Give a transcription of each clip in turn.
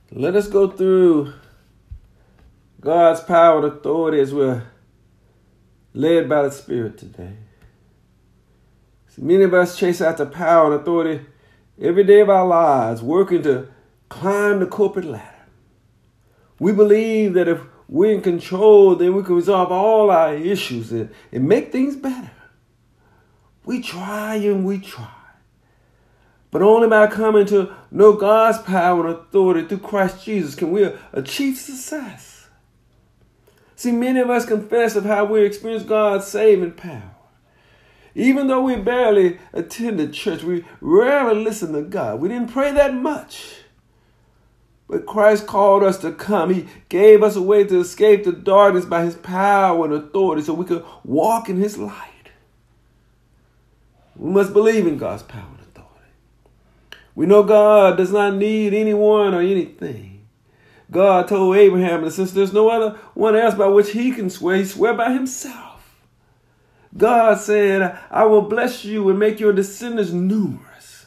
Let us go through God's power and authority as we're led by the Spirit today. See, many of us chase after power and authority every day of our lives, working to climb the corporate ladder. We believe that if we're in control, then we can resolve all our issues and make things better. We try and we try. But only by coming to know God's power and authority through Christ Jesus can we achieve success. See, many of us confess of how we experience God's saving power. Even though we barely attended church, we rarely listened to God. We didn't pray that much. But Christ called us to come. He gave us a way to escape the darkness by his power and authority so we could walk in his light. We must believe in God's power and authority. We know God does not need anyone or anything. God told Abraham that since there's no other one else by which he can swear, he swore by himself. God said, I will bless you and make your descendants numerous.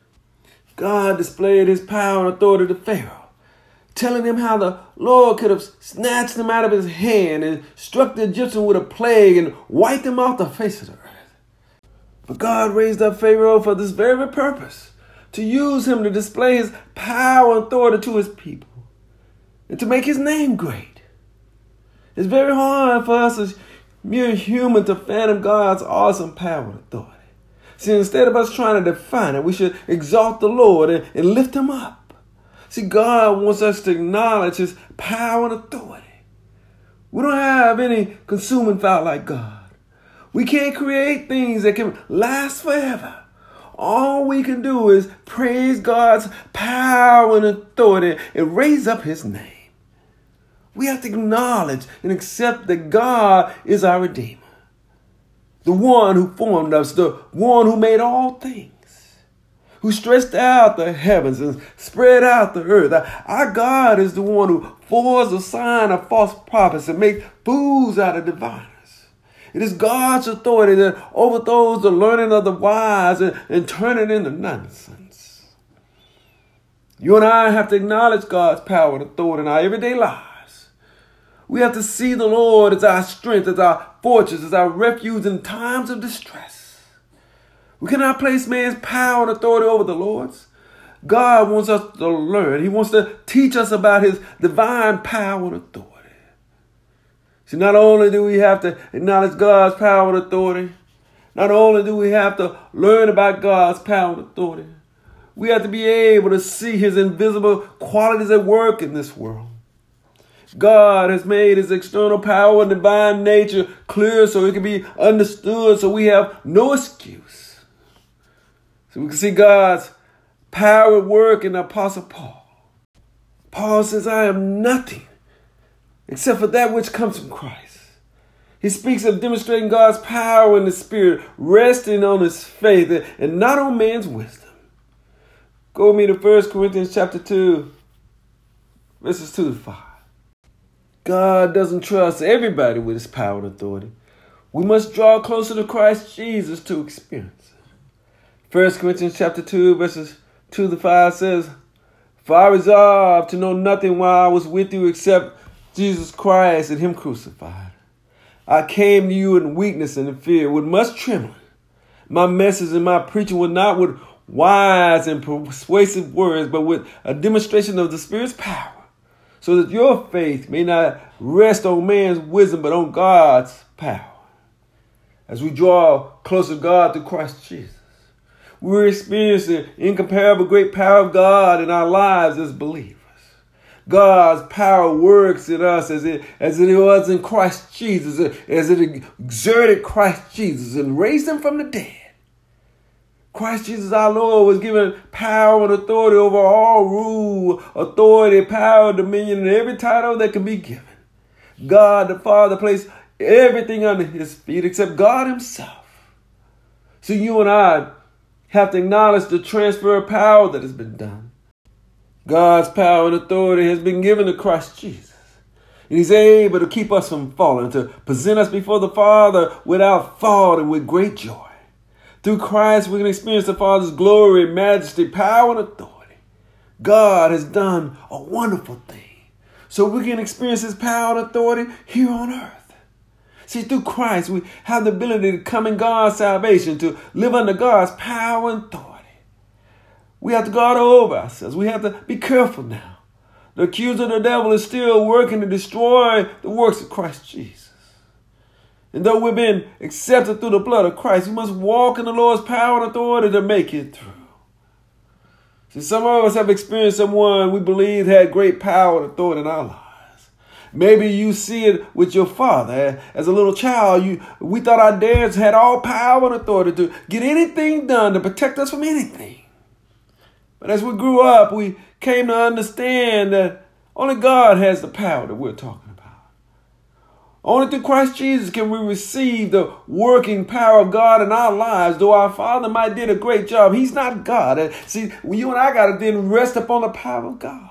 God displayed his power and authority to Pharaoh, telling him how the Lord could have snatched him out of his hand and struck the Egyptian with a plague and wiped him off the face of the earth. But God raised up Pharaoh for this very purpose, to use him to display his power and authority to his people and to make his name great. It's very hard for us as mere human to fathom God's awesome power and authority. See, instead of us trying to define it, we should exalt the Lord and lift him up. See, God wants us to acknowledge his power and authority. We don't have any consuming fire like God. We can't create things that can last forever. All we can do is praise God's power and authority and raise up his name. We have to acknowledge and accept that God is our Redeemer, the one who formed us, the one who made all things, who stretched out the heavens and spread out the earth. Our God is the one who forged a sign of false prophets and makes fools out of diviners. It is God's authority that overthrows the learning of the wise and turn it into nonsense. You and I have to acknowledge God's power and authority in our everyday lives. We have to see the Lord as our strength, as our fortress, as our refuge in times of distress. We cannot place man's power and authority over the Lord's. God wants us to learn. He wants to teach us about his divine power and authority. See, not only do we have to acknowledge God's power and authority, not only do we have to learn about God's power and authority, we have to be able to see his invisible qualities at work in this world. God has made his external power and divine nature clear so it can be understood, so we have no excuse. So we can see God's power at work in the Apostle Paul. Paul says, I am nothing except for that which comes from Christ. He speaks of demonstrating God's power in the Spirit, resting on his faith and not on man's wisdom. Go with me to 1 Corinthians chapter 2, verses 2 to 5. God doesn't trust everybody with his power and authority. We must draw closer to Christ Jesus to experience it. 1 Corinthians chapter 2, verses 2 to 5 says, For I resolved to know nothing while I was with you except Jesus Christ and him crucified. I came to you in weakness and in fear, with much trembling. My message and my preaching were not with wise and persuasive words, but with a demonstration of the Spirit's power, so that your faith may not rest on man's wisdom, but on God's power. As we draw closer to God through Christ Jesus, we're experiencing the incomparable great power of God in our lives as believers. God's power works in us as it was in Christ Jesus, as it exerted Christ Jesus and raised him from the dead. Christ Jesus our Lord was given power and authority over all rule, authority, power, dominion, and every title that can be given. God the Father placed everything under his feet except God himself. So you and I have to acknowledge the transfer of power that has been done. God's power and authority has been given to Christ Jesus. And he's able to keep us from falling, to present us before the Father without fault and with great joy. Through Christ, we can experience the Father's glory, majesty, power, and authority. God has done a wonderful thing, so we can experience his power and authority here on earth. See, through Christ, we have the ability to come in God's salvation, to live under God's power and authority. We have to guard over ourselves. We have to be careful now. The accuser of the devil is still working to destroy the works of Christ Jesus. And though we've been accepted through the blood of Christ, we must walk in the Lord's power and authority to make it through. See, some of us have experienced someone we believe had great power and authority in our lives. Maybe you see it with your father. As a little child, we thought our dads had all power and authority to get anything done, to protect us from anything. But as we grew up, we came to understand that only God has the power that we're talking about. Only through Christ Jesus can we receive the working power of God in our lives. Though our Father might did a great job, he's not God. See, you and I got to then rest upon the power of God.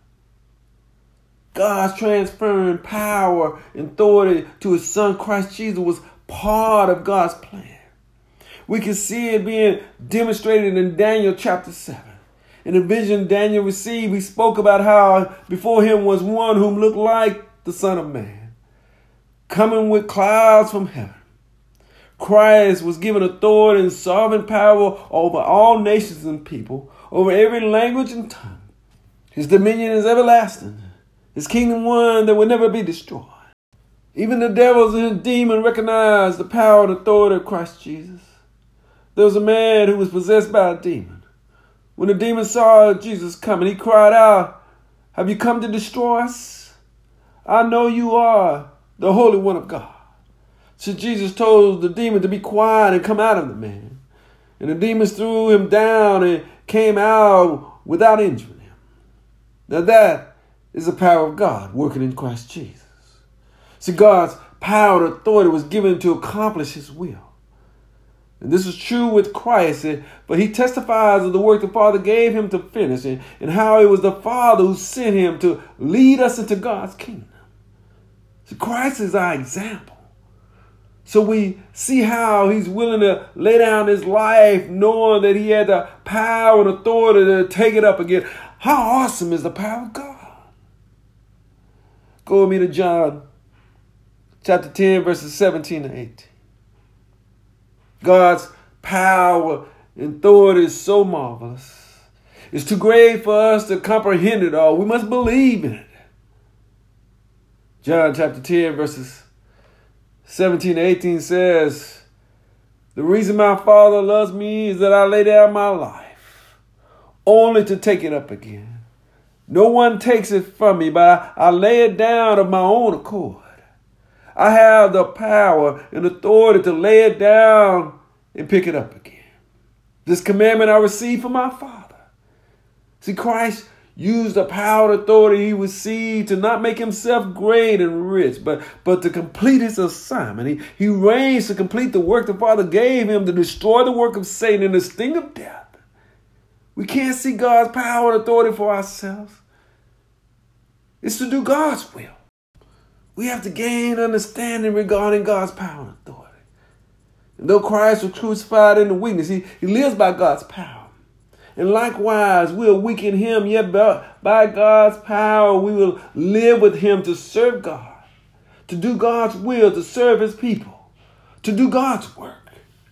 God's transferring power and authority to his son Christ Jesus was part of God's plan. We can see it being demonstrated in Daniel chapter 7. In the vision Daniel received, he spoke about how before him was one whom looked like the Son of Man, coming with clouds from heaven. Christ was given authority and sovereign power over all nations and people, over every language and tongue. His dominion is everlasting. His kingdom one that will never be destroyed. Even the devils and demons recognized the power and authority of Christ Jesus. There was a man who was possessed by a demon. When the demon saw Jesus coming, he cried out, "Have you come to destroy us? I know you are the Holy One of God." So Jesus told the demon to be quiet and come out of the man. And the demons threw him down and came out without injuring him. Now that is the power of God working in Christ Jesus. See, God's power and authority was given to accomplish his will. And this is true with Christ, but he testifies of the work the Father gave him to finish and how it was the Father who sent him to lead us into God's kingdom. So Christ is our example. So we see how he's willing to lay down his life knowing that he had the power and authority to take it up again. How awesome is the power of God? Go with me to John chapter 10, verses 17 and 18. God's power and authority is so marvelous. It's too great for us to comprehend it all. We must believe in it. John chapter 10, verses 17 to 18 says, "The reason my Father loves me is that I lay down my life, only to take it up again. No one takes it from me, but I lay it down of my own accord. I have the power and authority to lay it down and pick it up again. This commandment I received from my Father." See, Christ used the power and authority he received to not make himself great and rich, but to complete his assignment. He reigns to complete the work the Father gave him to destroy the work of Satan and the sting of death. We can't see God's power and authority for ourselves. It's to do God's will. We have to gain understanding regarding God's power and authority. And though Christ was crucified in the weakness, he lives by God's power. And likewise, we are weak in him, yet by God's power, we will live with him to serve God, to do God's will, to serve his people, to do God's work.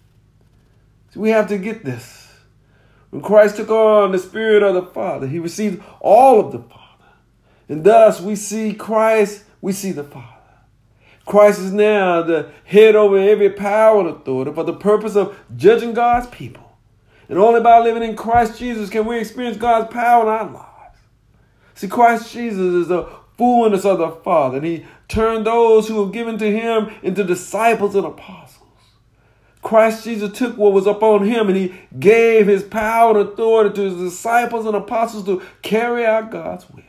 So we have to get this. When Christ took on the Spirit of the Father, he received all of the Father. And thus we see Christ, we see the Father. Christ is now the head over every power and authority for the purpose of judging God's people. And only by living in Christ Jesus can we experience God's power in our lives. See, Christ Jesus is the fullness of the Father, and he turned those who were given to him into disciples and apostles. Christ Jesus took what was upon him and he gave his power and authority to his disciples and apostles to carry out God's will.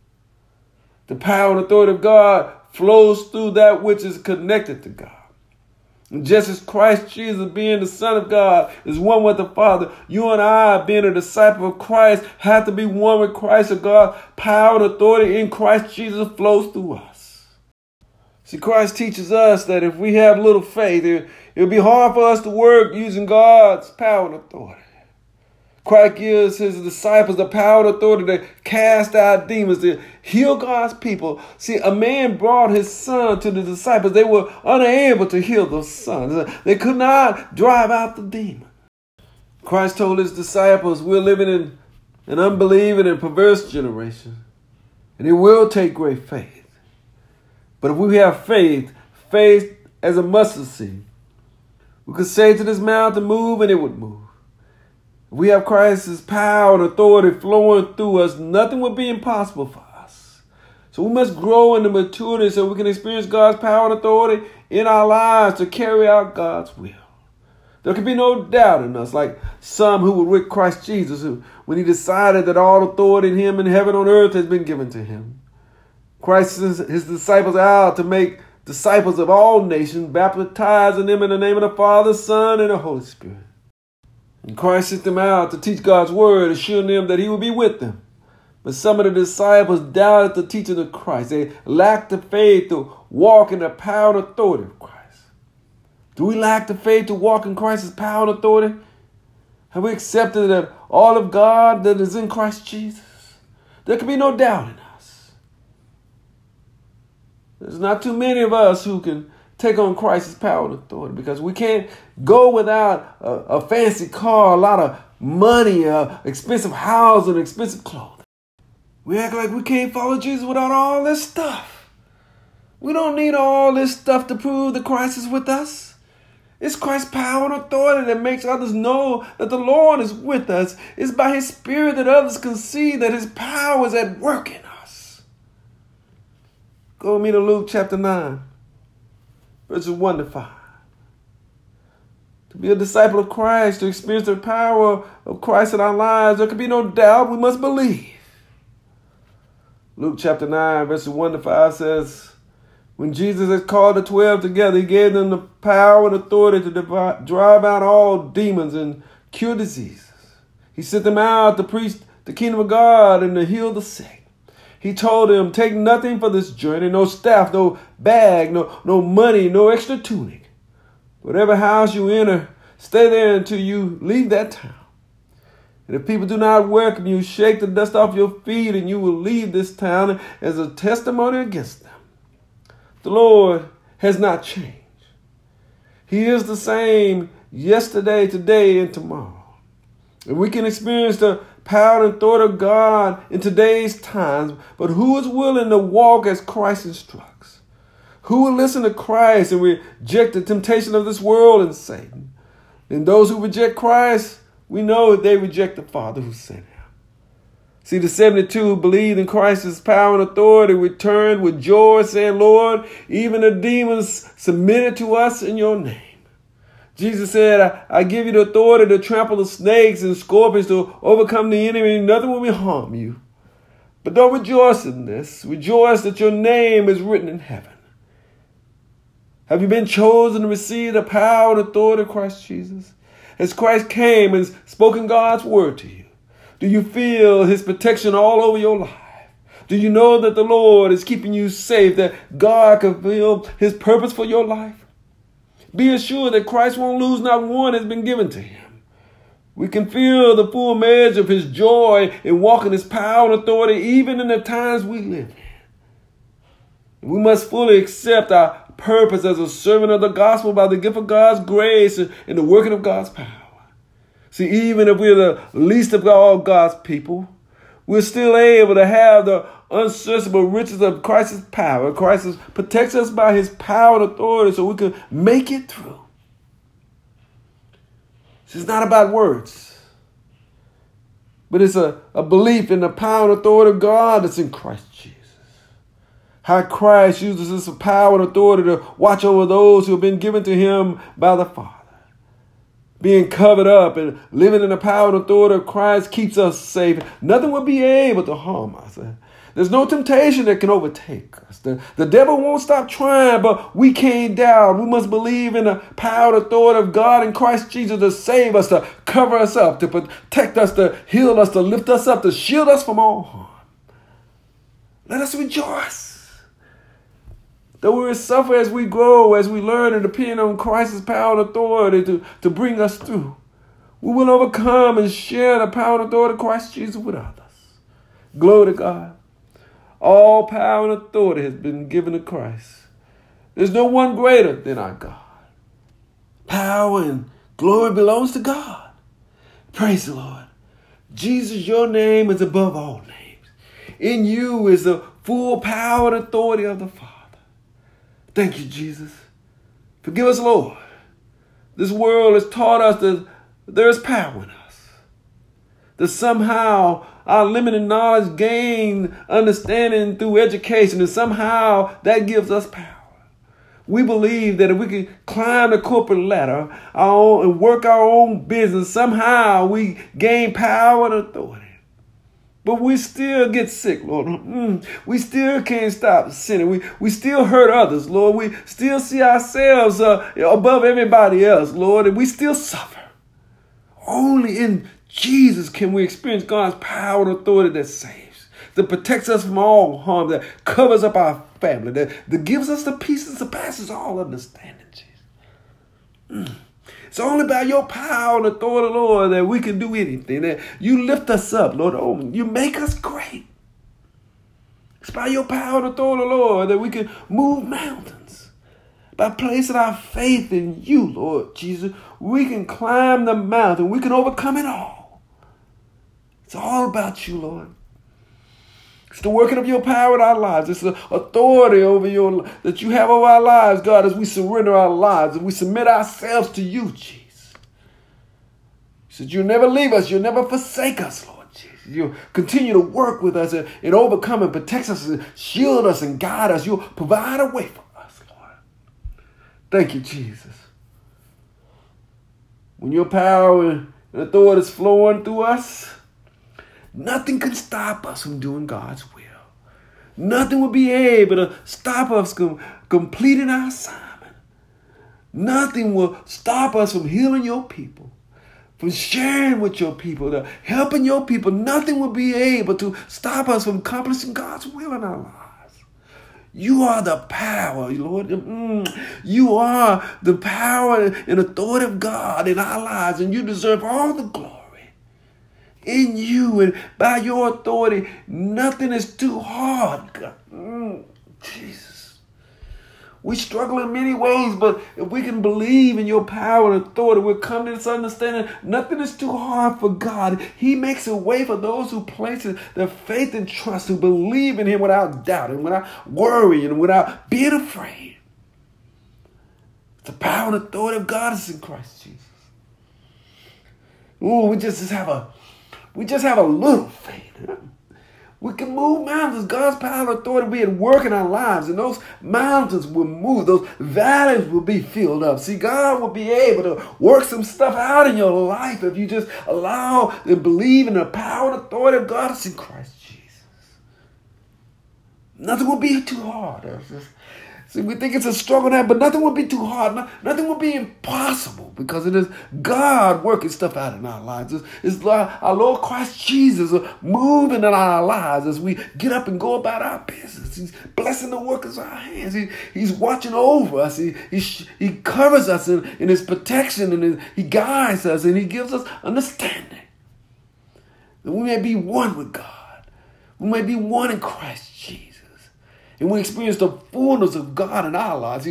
The power and authority of God flows through that which is connected to God. And just as Christ Jesus, being the Son of God, is one with the Father, you and I, being a disciple of Christ, have to be one with Christ. So God's power and authority in Christ Jesus flows through us. See, Christ teaches us that if we have little faith, it'll be hard for us to work using God's power and authority. Christ gives his disciples the power and authority to cast out demons, to heal God's people. See, a man brought his son to the disciples. They were unable to heal the son. They could not drive out the demon. Christ told his disciples, we're living in an unbelieving and perverse generation, and it will take great faith. But if we have faith as a mustard seed, we could say to this mountain, move, and it would move. If we have Christ's power and authority flowing through us, nothing would be impossible for us. So we must grow into maturity so we can experience God's power and authority in our lives to carry out God's will. There can be no doubt in us, like some who were with Christ Jesus, when he decided that all authority in him in heaven and on earth has been given to him. Christ sent his disciples out to make disciples of all nations, baptizing them in the name of the Father, Son, and the Holy Spirit. And Christ sent them out to teach God's word, assuring them that he would be with them. But some of the disciples doubted the teaching of Christ. They lacked the faith to walk in the power and authority of Christ. Do we lack the faith to walk in Christ's power and authority? Have we accepted that all of God that is in Christ Jesus? There can be no doubt in us. There's not too many of us who can take on Christ's power and authority, because we can't go without a fancy car, a lot of money, expensive housing, expensive clothing. We act like we can't follow Jesus without all this stuff. We don't need all this stuff to prove that Christ is with us. It's Christ's power and authority that makes others know that the Lord is with us. It's by his Spirit that others can see that his power is at work in us. Go with me to Luke chapter 9, verses 1 to 5. To be a disciple of Christ, to experience the power of Christ in our lives, there can be no doubt. We must believe. Luke chapter 9, verses 1 to 5 says, when Jesus had called the 12 together, he gave them the power and authority to drive out all demons and cure diseases. He sent them out to preach the kingdom of God and to heal the sick. He told them, take nothing for this journey, no staff, no bag, no money, no extra tunic. Whatever house you enter, stay there until you leave that town. And if people do not welcome you, shake the dust off your feet, and you will leave this town as a testimony against them. The Lord has not changed. He is the same yesterday, today, and tomorrow. And we can experience the power and authority of God in today's times, but who is willing to walk as Christ instructs? Who will listen to Christ and reject the temptation of this world and Satan? And those who reject Christ, we know that they reject the Father who sent him. See, the 72 who believed in Christ's power and authority returned with joy, saying, Lord, even the demons submitted to us in your name. Jesus said, I give you the authority to trample the snakes and scorpions, to overcome the enemy, and nothing will harm you. But don't rejoice in this. Rejoice that your name is written in heaven. Have you been chosen to receive the power and authority of Christ Jesus? Has Christ came and spoken God's word to you? Do you feel his protection all over your life? Do you know that the Lord is keeping you safe, that God can fulfill his purpose for your life? Be assured that Christ won't lose not one has been given to him. We can feel the full measure of his joy in walking his power and authority even in the times we live in. We must fully accept our purpose as a servant of the gospel by the gift of God's grace and the working of God's power. See, even if we're the least of all God's people, we're still able to have the unsearchable riches of Christ's power. Christ protects us by his power and authority so we can make it through. It's not about words, but it's a belief in the power and authority of God that's in Christ Jesus. How Christ uses his power and authority to watch over those who have been given to him by the Father. Being covered up and living in the power and authority of Christ keeps us safe. Nothing will be able to harm us. There's no temptation that can overtake us. The devil won't stop trying, but we can't doubt. We must believe in the power and authority of God in Christ Jesus to save us, to cover us up, to protect us, to heal us, to lift us up, to shield us from all harm. Let us rejoice. That we will suffer as we grow, as we learn and depend on Christ's power and authority to bring us through. We will overcome and share the power and authority of Christ Jesus with others. Glory to God. All power and authority has been given to Christ. There's no one greater than our God. Power and glory belongs to God. Praise the Lord. Jesus, your name is above all names. In you is the full power and authority of the Father. Thank you, Jesus. Forgive us, Lord. This world has taught us that there is power in us. That somehow our limited knowledge gain understanding through education, and somehow that gives us power. We believe that if we can climb the corporate ladder and work our own business, somehow we gain power and authority. But we still get sick, Lord. We still can't stop sinning. We still hurt others, Lord. We still see ourselves above everybody else, Lord, and we still suffer. Only in Jesus can we experience God's power and authority that saves, that protects us from all harm, that covers up our family, that gives us the peace that surpasses all understanding, Jesus. It's only by your power and authority, Lord, that we can do anything, that you lift us up, Lord. Oh, you make us great. It's by your power and authority, Lord, that we can move mountains. By placing our faith in you, Lord Jesus, we can climb the mountain. We can overcome it all. It's all about you, Lord. It's the working of your power in our lives. It's the authority over that you have over our lives, God, as we surrender our lives and we submit ourselves to you, Jesus. You said you'll never leave us. You'll never forsake us, Lord Jesus. You'll continue to work with us and overcome and protect us and shield us and guide us. You'll provide a way for us, Lord. Thank you, Jesus. When your power and authority is flowing through us, nothing can stop us from doing God's will. Nothing will be able to stop us from completing our assignment. Nothing will stop us from healing your people, from sharing with your people, helping your people. Nothing will be able to stop us from accomplishing God's will in our lives. You are the power, Lord. You are the power and authority of God in our lives, and you deserve all the glory. In you and by your authority, nothing is too hard, God. Jesus. We struggle in many ways, but if we can believe in your power and authority, we'll come to this understanding. Nothing is too hard for God. He makes a way for those who place their faith and trust, who believe in him without doubting, without worrying, without being afraid. The power and authority of God is in Christ Jesus. We just have a little faith. We can move mountains. God's power and authority will be at work in our lives, and those mountains will move. Those valleys will be filled up. See, God will be able to work some stuff out in your life if you just allow and believe in the power and authority of God that's in Christ Jesus. Nothing will be too hard. See, we think it's a struggle now, but nothing will be too hard. Nothing will be impossible because it is God working stuff out in our lives. It's like our Lord Christ Jesus moving in our lives as we get up and go about our business. He's blessing the workers of our hands. He's watching over us. He covers us in his protection, and he guides us, and he gives us understanding. That we may be one with God. We may be one in Christ Jesus. And we experience the fullness of God in our lives.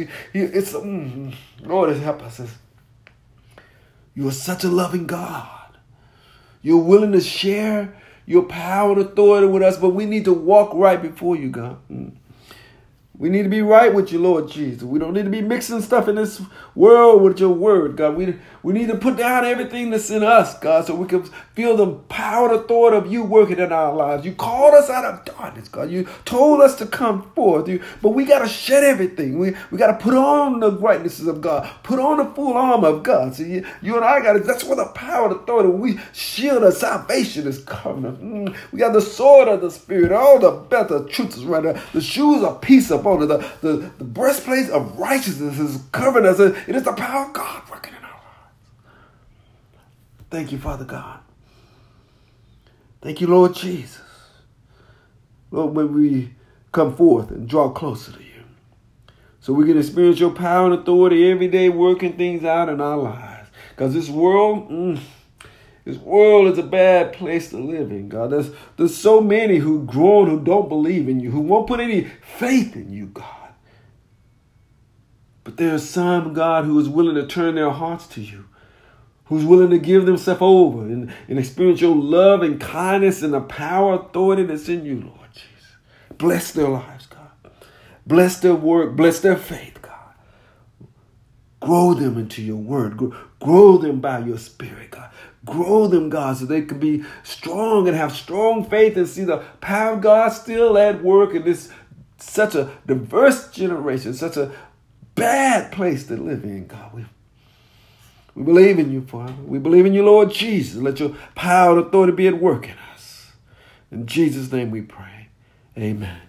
Lord, help us. You are such a loving God. You're willing to share your power and authority with us, but we need to walk right before you, God. We need to be right with you, Lord Jesus. We don't need to be mixing stuff in this world with your word, God. We need to put down everything that's in us, God, so we can feel the power and authority of you working in our lives. You called us out of darkness, God. You told us to come forth. But we got to shed everything. We got to put on the brightnesses of God. Put on the full armor of God. See, you and I got to, that's where the power and authority, we shield of salvation is coming. We got the sword of the Spirit. All the belt of truth is right there. The shoes of peace upon it. The breastplate of righteousness is covering us. It is the power of God working in our lives. Thank you, Father God. Thank you, Lord Jesus. Lord, when we come forth and draw closer to you, so we can experience your power and authority every day, working things out in our lives. Because this world, This world is a bad place to live in, God. There's so many who've grown who don't believe in you, who won't put any faith in you, God. But there's some, God, who is willing to turn their hearts to you, who's willing to give themselves over and experience your love and kindness and the power, authority that's in you, Lord Jesus. Bless their lives, God. Bless their work. Bless their faith, God. Grow them into your word. Grow them by your spirit, God. Grow them, God, so they can be strong and have strong faith and see the power of God still at work in this such a diverse generation, such a bad place to live in, God. We believe in you, Father. We believe in you, Lord Jesus. Let your power and authority be at work in us. In Jesus' name we pray. Amen.